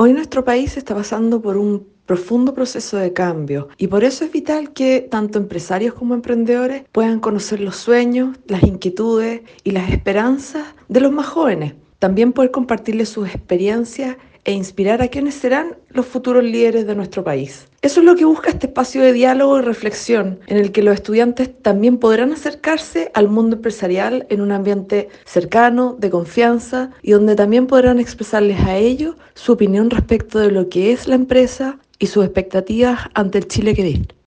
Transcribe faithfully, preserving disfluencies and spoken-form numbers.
Hoy nuestro país está pasando por un profundo proceso de cambio y por eso es vital que tanto empresarios como emprendedores puedan conocer los sueños, las inquietudes y las esperanzas de los más jóvenes. También poder compartirles sus experiencias e inspirar a quienes serán los futuros líderes de nuestro país. Eso es lo que busca este espacio de diálogo y reflexión, en el que los estudiantes también podrán acercarse al mundo empresarial en un ambiente cercano, de confianza, y donde también podrán expresarles a ellos su opinión respecto de lo que es la empresa y sus expectativas ante el Chile que viene.